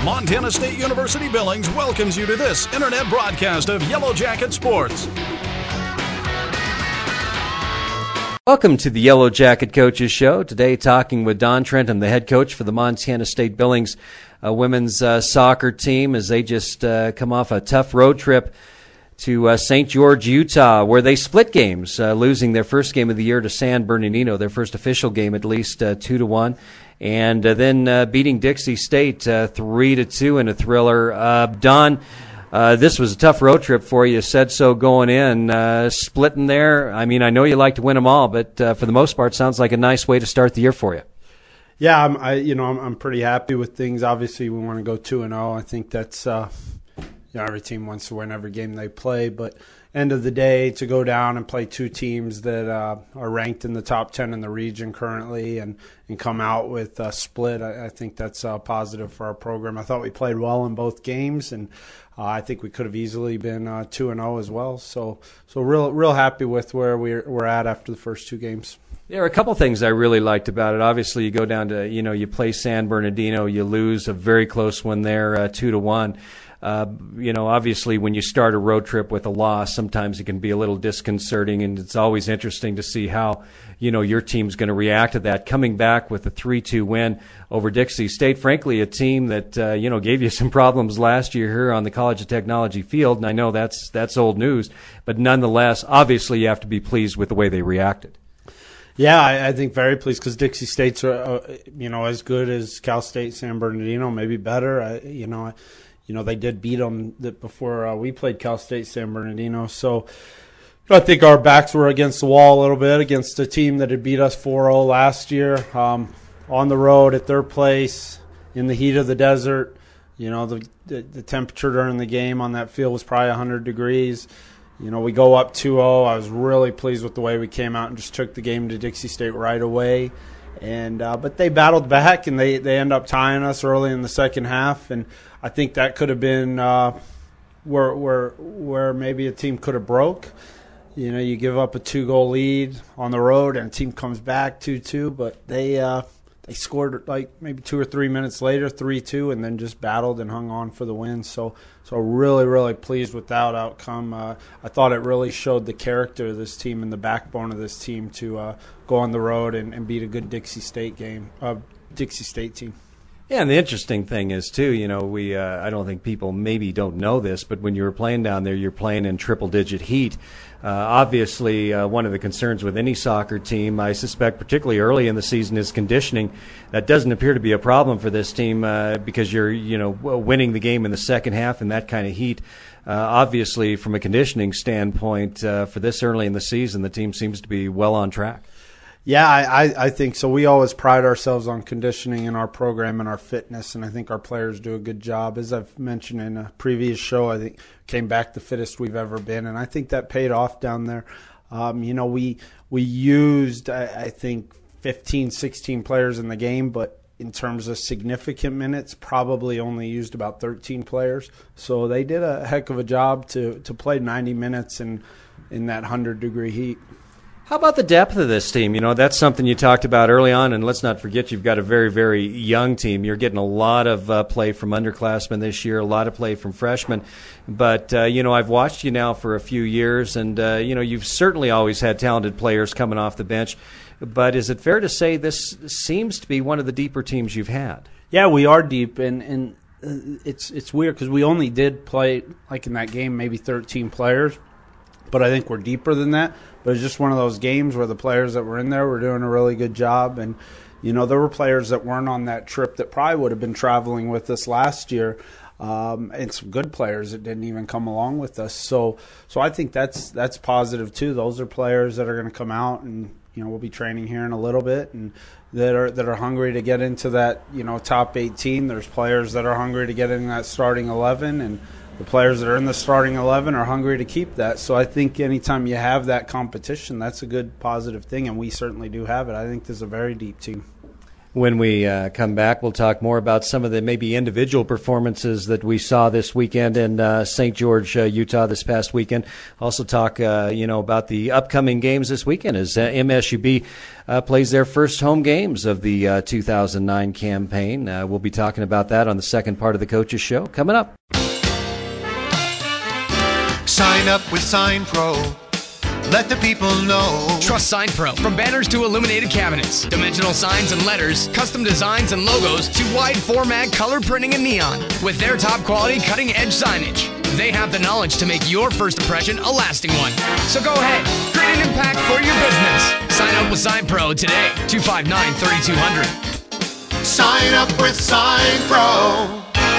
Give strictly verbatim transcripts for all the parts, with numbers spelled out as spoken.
Montana State University Billings welcomes you to this internet broadcast of Yellow Jacket Sports. Welcome to the Yellow Jacket Coaches Show. Today talking with Don Trentham, the head coach for the Montana State Billings uh, women's uh, soccer team, as they just uh, come off a tough road trip to uh, Saint George, Utah, where they split games, uh, losing their first game of the year to San Bernardino, their first official game at least, uh, two to one, and uh, then uh, beating Dixie State uh, three to two in a thriller. Uh, Don, uh, this was a tough road trip for you. You said so going in, uh, splitting there. I mean, I know you like to win them all, but uh, for the most part, sounds like a nice way to start the year for you. Yeah, I'm, I, you know, I'm, I'm pretty happy with things. Obviously, we want to go two and zero. I think that's. Uh, You know, every team wants to win every game they play, but end of the day, to go down and play two teams that uh, are ranked in the top ten in the region currently and, and come out with a split, I, I think that's uh, positive for our program. I thought we played well in both games, and uh, I think we could have easily been uh, two and oh as well. So, so real, real happy with where we're, we're at after the first two games. There are a couple things I really liked about it. Obviously, you go down to, you know, you play San Bernardino, you lose a very close one there, uh, two to one. Uh, you know, obviously, when you start a road trip with a loss, sometimes it can be a little disconcerting, and it's always interesting to see how, you know, your team's going to react to that. Coming back with a three two win over Dixie State, frankly, a team that, uh, you know, gave you some problems last year here on the College of Technology field, and I know that's that's old news, but nonetheless, obviously, you have to be pleased with the way they reacted. Yeah, I, I think very pleased because Dixie State's, uh, you know, as good as Cal State, San Bernardino, maybe better. I, you know, I, You know, they did beat them before uh, we played Cal State San Bernardino. So I think our backs were against the wall a little bit against a team that had beat us four oh last year um, on the road at their place in the heat of the desert. You know, the, the, the temperature during the game on that field was probably one hundred degrees. You know, we go up two oh. I was really pleased with the way we came out and just took the game to Dixie State right away. And uh, but they battled back, and they, they end up tying us early in the second half. And I think that could have been uh, where where where maybe a team could have broke. You know, you give up a two-goal lead on the road, and a team comes back two two. But they uh, they scored like maybe two or three minutes later, three two, and then just battled and hung on for the win. So so really, really pleased with that outcome. Uh, I thought it really showed the character of this team and the backbone of this team to uh, go on the road and, and beat a good Dixie State game, uh, Dixie State team. Yeah, and the interesting thing is, too, you know, we uh, I don't think people maybe don't know this, but when you were playing down there, you're playing in triple-digit heat. Uh, obviously, uh, one of the concerns with any soccer team, I suspect particularly early in the season, is conditioning. That doesn't appear to be a problem for this team uh, because you're, you know, winning the game in the second half in that kind of heat. Uh, obviously, from a conditioning standpoint, uh, for this early in the season, the team seems to be well on track. Yeah, I, I think so. We always pride ourselves on conditioning in our program and our fitness, and I think our players do a good job. As I've mentioned in a previous show, I think came back the fittest we've ever been, and I think that paid off down there. Um, you know, we we used, I, I think, fifteen, sixteen players in the game, but in terms of significant minutes, probably only used about thirteen players. So they did a heck of a job to, to play ninety minutes in, in that one hundred degree heat. How about the depth of this team? You know, that's something you talked about early on, and let's not forget you've got a very, very young team. You're getting a lot of uh, play from underclassmen this year, a lot of play from freshmen. But, uh, you know, I've watched you now for a few years, and, uh, you know, you've certainly always had talented players coming off the bench. But is it fair to say this seems to be one of the deeper teams you've had? Yeah, we are deep, and, and it's, it's weird because we only did play, like in that game, maybe thirteen players. But I think we're deeper than that. But it's just one of those games where the players that were in there were doing a really good job. And, you know, there were players that weren't on that trip that probably would have been traveling with us last year, um, and some good players that didn't even come along with us. So so I think that's that's positive, too. Those are players that are going to come out, and, you know, we'll be training here in a little bit, and that are that are hungry to get into that, you know, top eighteen. There's players that are hungry to get in that starting eleven, and the players that are in the starting eleven are hungry to keep that. So I think anytime you have that competition, that's a good positive thing, and we certainly do have it. I think this is a very deep team. When we uh, come back, we'll talk more about some of the maybe individual performances that we saw this weekend in uh, Saint George, uh, Utah this past weekend. Also talk, uh, you know, about the upcoming games this weekend as uh, M S U B uh, plays their first home games of the uh, two thousand nine campaign. Uh, we'll be talking about that on the second part of the Coaches Show coming up. Sign up with Sign Pro. Let the people know. Trust Sign Pro. From banners to illuminated cabinets, dimensional signs and letters, custom designs and logos, to wide format color printing and neon. With their top quality cutting edge signage, they have the knowledge to make your first impression a lasting one. So go ahead, create an impact for your business. Sign up with Sign Pro today. two five nine, three two zero zero. Sign up with Sign Pro.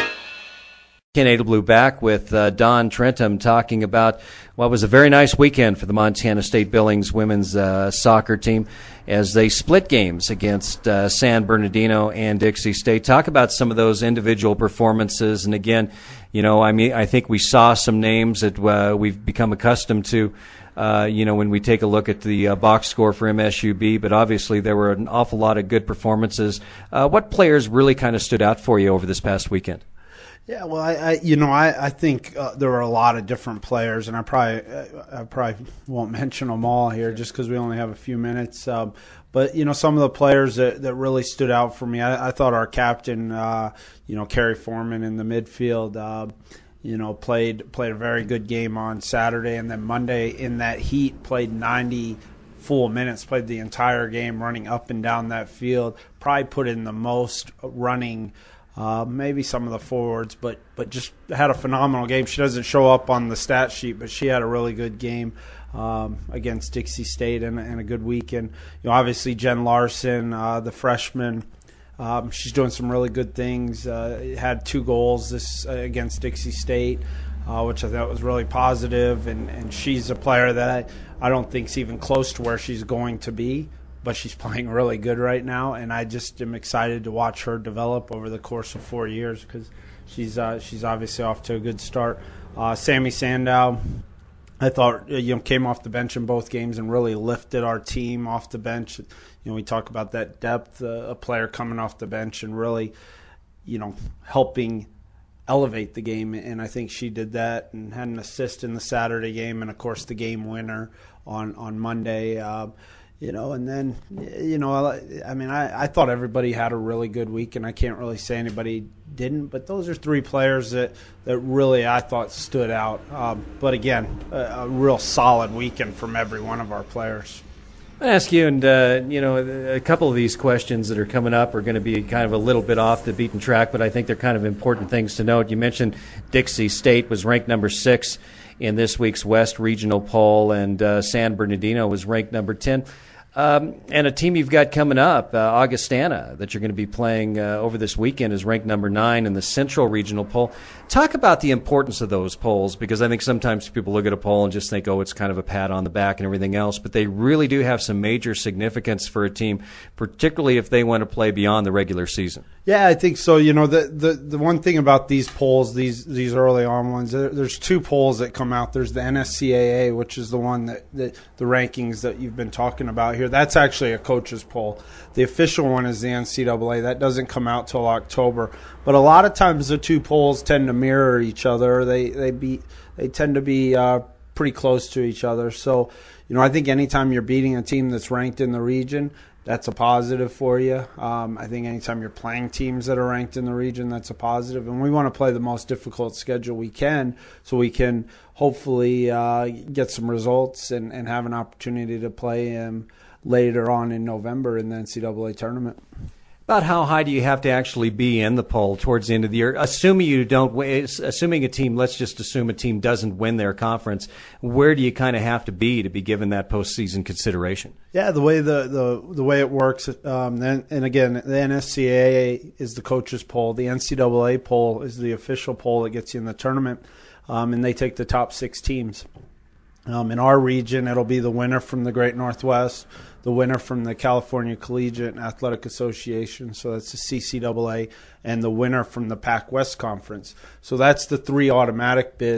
Ken Adelblue back with uh, Don Trentham talking about what was a very nice weekend for the Montana State Billings women's uh, soccer team as they split games against uh, San Bernardino and Dixie State. Talk about some of those individual performances. And again, you know, I mean, I think we saw some names that uh, we've become accustomed to, uh, you know, when we take a look at the uh, box score for M S U B. But obviously there were an awful lot of good performances. Uh, what players really kind of stood out for you over this past weekend? Yeah, well, I, I you know, I, I think uh, there were a lot of different players, and I probably I probably won't mention them all here just because we only have a few minutes. Um, but you know, some of the players that, that really stood out for me, I, I thought our captain, uh, you know, Kerry Foreman in the midfield, uh, you know, played played a very good game on Saturday, and then Monday in that heat played ninety full minutes, played the entire game running up and down that field. Probably put in the most running. Uh, maybe some of the forwards, but but just had a phenomenal game. She doesn't show up on the stat sheet, but she had a really good game um, against Dixie State and, and a good weekend. You know, obviously Jen Larson, uh, the freshman, um, she's doing some really good things. Uh, had two goals this uh, against Dixie State, uh, which I thought was really positive. And, and she's a player that I, I don't think is even close to where she's going to be. But she's playing really good right now, and I just am excited to watch her develop over the course of four years because she's uh, she's obviously off to a good start. Uh, Sammy Sandow, I thought you know came off the bench in both games and really lifted our team off the bench. You know, we talk about that depth, uh, a player coming off the bench and really, you know, helping elevate the game, and I think she did that and had an assist in the Saturday game, and of course the game winner on on Monday. Uh, You know, and then, you know, I mean, I, I thought everybody had a really good week, and I can't really say anybody didn't. But those are three players that, that really I thought stood out. Um, but, again, a, a real solid weekend from every one of our players. I ask you, and, uh, you know, a couple of these questions that are coming up are going to be kind of a little bit off the beaten track, but I think they're kind of important things to note. You mentioned Dixie State was ranked number six in this week's West Regional poll, and uh, San Bernardino was ranked number ten. Um, and a team you've got coming up, uh, Augustana, that you're going to be playing uh, over this weekend, is ranked number nine in the Central Regional poll. Talk about the importance of those polls, because I think sometimes people look at a poll and just think, oh, it's kind of a pat on the back and everything else, but they really do have some major significance for a team, particularly if they want to play beyond the regular season. Yeah, I think so. You know, the the, the one thing about these polls, these these early on ones, there, there's two polls that come out. There's the N S C A A, which is the one that, that the rankings that you've been talking about here. That's actually a coach's poll. The official one is the N C double A. That doesn't come out till October. But a lot of times the two polls tend to mirror each other. They they be they tend to be uh, pretty close to each other. So, you know, I think anytime you're beating a team that's ranked in the region, that's a positive for you. Um, I think anytime you're playing teams that are ranked in the region, that's a positive. And we want to play the most difficult schedule we can so we can hopefully uh, get some results and, and have an opportunity to play um, later on in November in the N C double A tournament. About how high do you have to actually be in the poll towards the end of the year? Assuming you don't, assuming a team, let's just assume a team doesn't win their conference, where do you kind of have to be to be given that postseason consideration? Yeah, the way the the, the way it works, um, and, and again, the N S C A A is the coaches poll. The N C double A poll is the official poll that gets you in the tournament, um, and they take the top six teams. Um, in our region, it'll be the winner from the Great Northwest, the winner from the California Collegiate and Athletic Association, so that's the C C double A, and the winner from the Pac West Conference. So that's the three automatic bids.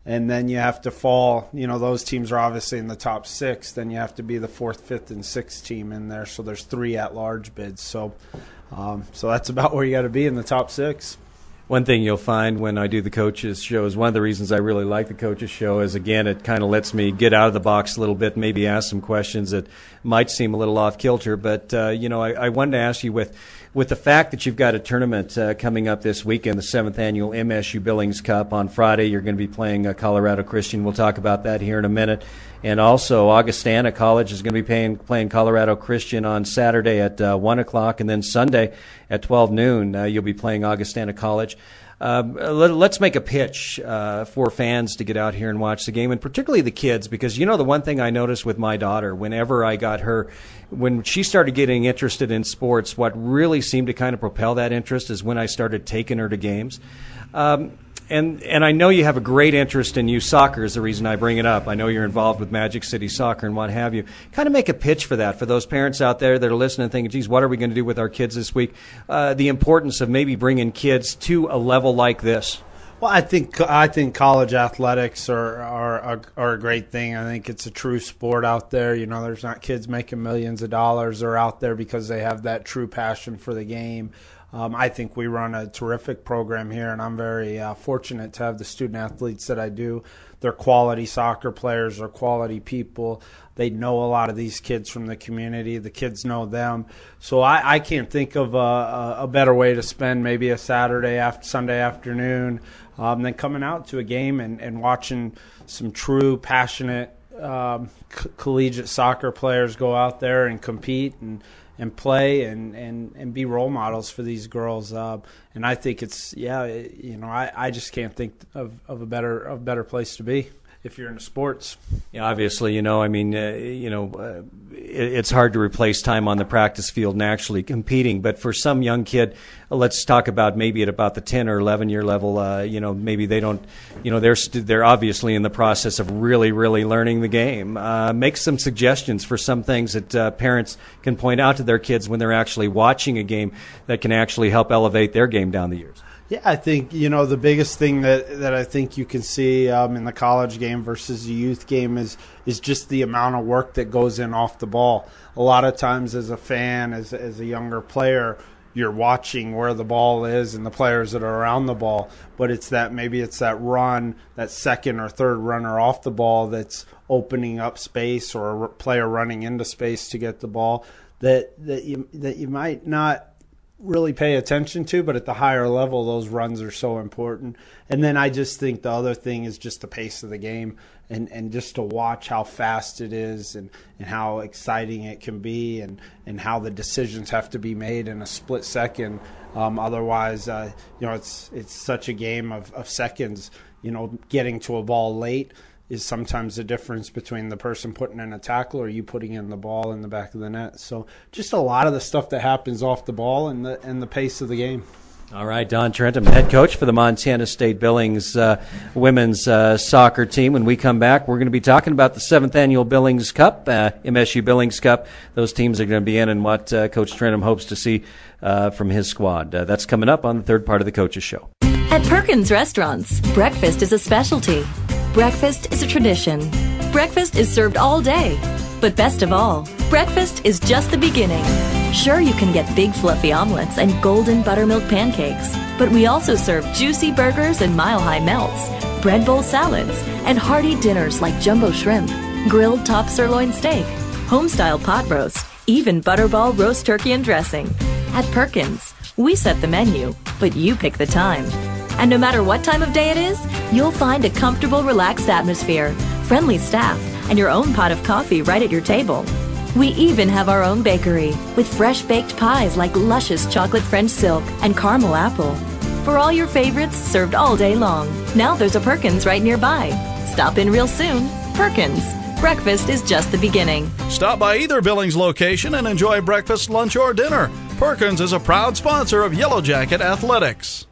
and then you have to fall, you know, those teams are obviously in the top six, then you have to be the fourth, fifth, and sixth team in there. So there's three at-large bids. So, um, so that's about where you got to be in the top six. One thing you'll find when I do the coaches show is one of the reasons I really like the coaches show is, again, it kind of lets me get out of the box a little bit, maybe ask some questions that might seem a little off kilter. But, uh, you know, I, I wanted to ask you with with the fact that you've got a tournament uh, coming up this weekend, the seventh Annual M S U Billings Cup. On Friday, you're going to be playing uh, Colorado Christian. We'll talk about that here in a minute. And also, Augustana College is going to be playing, playing Colorado Christian on Saturday at uh, one o'clock, and then Sunday at twelve noon, uh, you'll be playing Augustana College. Um, let, let's make a pitch uh, for fans to get out here and watch the game, and particularly the kids, because, you know, the one thing I noticed with my daughter, whenever I got her, when she started getting interested in sports, what really seemed to kind of propel that interest is when I started taking her to games. Um, And and I know you have a great interest in youth soccer is the reason I bring it up. I know you're involved with Magic City Soccer and what have you. Kind of make a pitch for that, for those parents out there that are listening and thinking, geez, what are we going to do with our kids this week? Uh, the importance of maybe bringing kids to a level like this. Well, I think I think college athletics are, are are a great thing. I think it's a true sport out there. You know, there's not kids making millions of dollars. They're out there because they have that true passion for the game. Um, I think we run a terrific program here, and I'm very uh, fortunate to have the student athletes that I do. They're quality soccer players. They're quality people. They know a lot of these kids from the community. The kids know them. So I, I can't think of a, a better way to spend maybe a Saturday, after, Sunday afternoon um, than coming out to a game and, and watching some true, passionate um, co- collegiate soccer players go out there and compete and and play and, and, and be role models for these girls. Uh, and I think it's, yeah, it, you know, I, I just can't think of, of a better of a better place to be if you're into sports. Yeah, obviously, you know, I mean, uh, you know, uh, it, it's hard to replace time on the practice field and actually competing. But for some young kid, uh, let's talk about maybe at about the ten or eleven year level, uh, you know, maybe they don't, you know, they're st- they're obviously in the process of really, really learning the game. Uh, make some suggestions for some things that uh, parents can point out to their kids when they're actually watching a game that can actually help elevate their game down the years. Yeah, I think, you know, the biggest thing that, that I think you can see um, in the college game versus the youth game is is just the amount of work that goes in off the ball. A lot of times as a fan, as, as a younger player, you're watching where the ball is and the players that are around the ball. But it's that maybe it's that run, that second or third runner off the ball that's opening up space, or a player running into space to get the ball that that you that you might not really pay attention to, but at the higher level, those runs are so important. And then I just think the other thing is just the pace of the game, and, and just to watch how fast it is and, and how exciting it can be, and, and how the decisions have to be made in a split second. Um, otherwise, uh, you know, it's it's such a game of, of seconds. You know, getting to a ball late is sometimes the difference between the person putting in a tackle or you putting in the ball in the back of the net. So just a lot of the stuff that happens off the ball and the and the pace of the game. All right, Don Trentham, head coach for the Montana State Billings uh, women's uh, soccer team. When we come back, we're going to be talking about the seventh Annual Billings Cup, uh, M S U Billings Cup. Those teams are going to be in, and what uh, Coach Trentham hopes to see uh, from his squad. Uh, that's coming up on the third part of the Coaches Show. At Perkins Restaurants, breakfast is a specialty. Breakfast is a tradition. Breakfast is served all day. But best of all, breakfast is just the beginning. Sure, you can get big fluffy omelets and golden buttermilk pancakes, but we also serve juicy burgers and mile-high melts, bread bowl salads, and hearty dinners like jumbo shrimp, grilled top sirloin steak, home-style pot roast, even butterball roast turkey and dressing. At Perkins, we set the menu, but you pick the time. And no matter what time of day it is, you'll find a comfortable, relaxed atmosphere, friendly staff, and your own pot of coffee right at your table. We even have our own bakery with fresh baked pies like luscious chocolate French silk and caramel apple. For all your favorites served all day long. Now there's a Perkins right nearby. Stop in real soon. Perkins. Breakfast is just the beginning. Stop by either Billings location and enjoy breakfast, lunch, or dinner. Perkins is a proud sponsor of Yellow Jacket Athletics.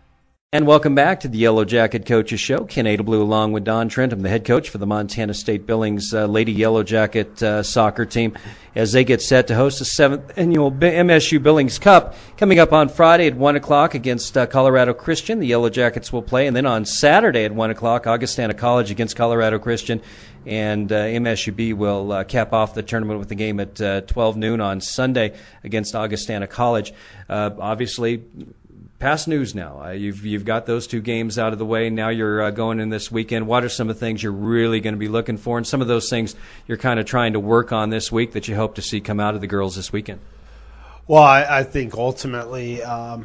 And welcome back to the Yellow Jacket Coaches Show. Ken Adelblue along with Don Trentham, the head coach for the Montana State Billings uh, Lady Yellow Jacket uh, soccer team, as they get set to host the seventh annual M S U Billings Cup coming up on Friday at one o'clock against uh, Colorado Christian. The Yellow Jackets will play. And then on Saturday at one o'clock, Augustana College against Colorado Christian. And uh, M S U B will uh, cap off the tournament with a game at uh, twelve noon on Sunday against Augustana College. Uh, obviously, past news now. Uh, you've you've got those two games out of the way. Now you're uh, going in this weekend. What are some of the things you're really going to be looking for, and some of those things you're kind of trying to work on this week that you hope to see come out of the girls this weekend? Well, I, I think ultimately um,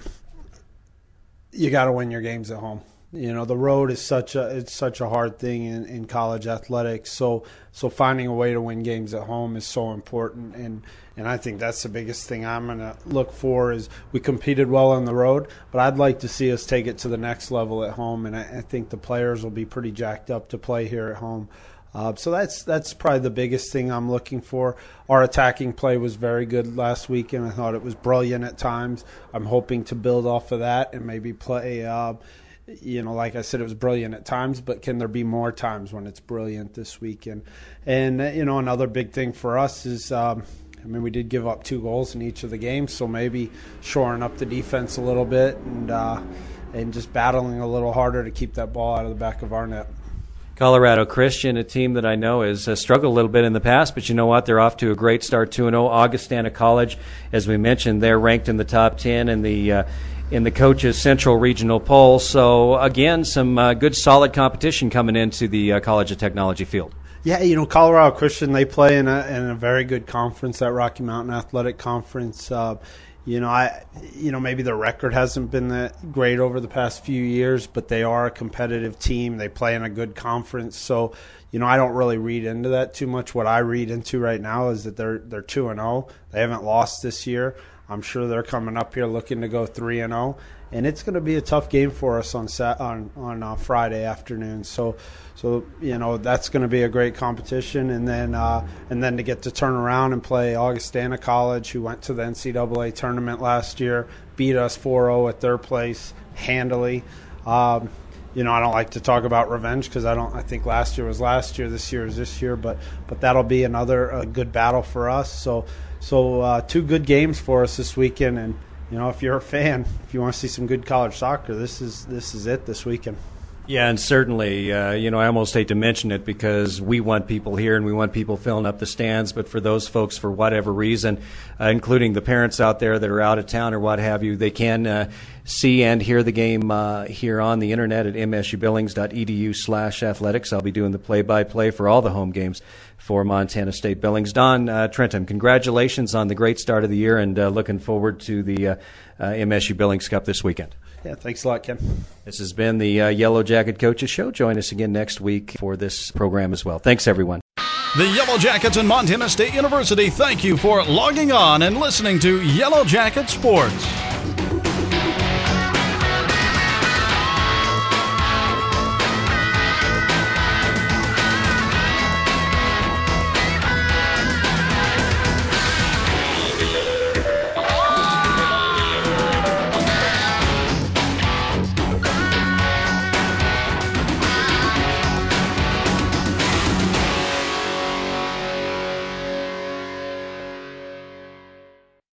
you got to win your games at home. You know, the road is such a it's such a hard thing in, in college athletics. So so finding a way to win games at home is so important, and and I think that's the biggest thing I'm going to look for. Is we competed well on the road, but I'd like to see us take it to the next level at home, and I, I think the players will be pretty jacked up to play here at home. Uh, so that's that's probably the biggest thing I'm looking for. Our attacking play was very good last weekend. I thought it was brilliant at times. I'm hoping to build off of that and maybe play. Uh, You know, like I said, it was brilliant at times, but can there be more times when it's brilliant this weekend? And, uh, you know, another big thing for us is, um, I mean, we did give up two goals in each of the games, so maybe shoring up the defense a little bit and uh, and just battling a little harder to keep that ball out of the back of our net. Colorado Christian, a team that I know has uh, struggled a little bit in the past, but you know what? They're off to a great start, two and oh. Augustana College, as we mentioned, they're ranked in the top ten in the uh, in the coaches' central regional poll. So, again, some uh, good, solid competition coming into the uh, College of Technology field. Yeah, you know, Colorado Christian, they play in a, in a very good conference, that Rocky Mountain Athletic Conference. Uh, you know, I, you know, maybe the record hasn't been that great over the past few years, but they are a competitive team. They play in a good conference. So, you know, I don't really read into that too much. What I read into right now is that they're they're two and oh. They haven't lost this year. I'm sure they're coming up here looking to go three and oh, and it's going to be a tough game for us on sat- on on uh, Friday afternoon. So, so you know that's going to be a great competition, and then uh, and then to get to turn around and play Augustana College, who went to the N C double A tournament last year, beat us four oh at their place handily. Um, You know, I don't like to talk about revenge because I don't. I think last year was last year, this year is this year. But but that'll be another uh, good battle for us. So so uh, two good games for us this weekend. And you know, if you're a fan, if you want to see some good college soccer, this is this is it this weekend. Yeah, and certainly, uh, you know, I almost hate to mention it because we want people here and we want people filling up the stands. But for those folks, for whatever reason, uh, including the parents out there that are out of town or what have you, they can uh, see and hear the game uh, here on the internet at m s u billings dot e d u slash athletics. I'll be doing the play-by-play for all the home games for Montana State Billings. Don uh, Trentham, congratulations on the great start of the year, and uh, looking forward to the uh, uh, M S U Billings Cup this weekend. Yeah, thanks a lot, Ken. This has been the uh, Yellow Jacket Coaches Show. Join us again next week for this program as well. Thanks, everyone. The Yellow Jackets and Montana State University thank you for logging on and listening to Yellow Jacket Sports.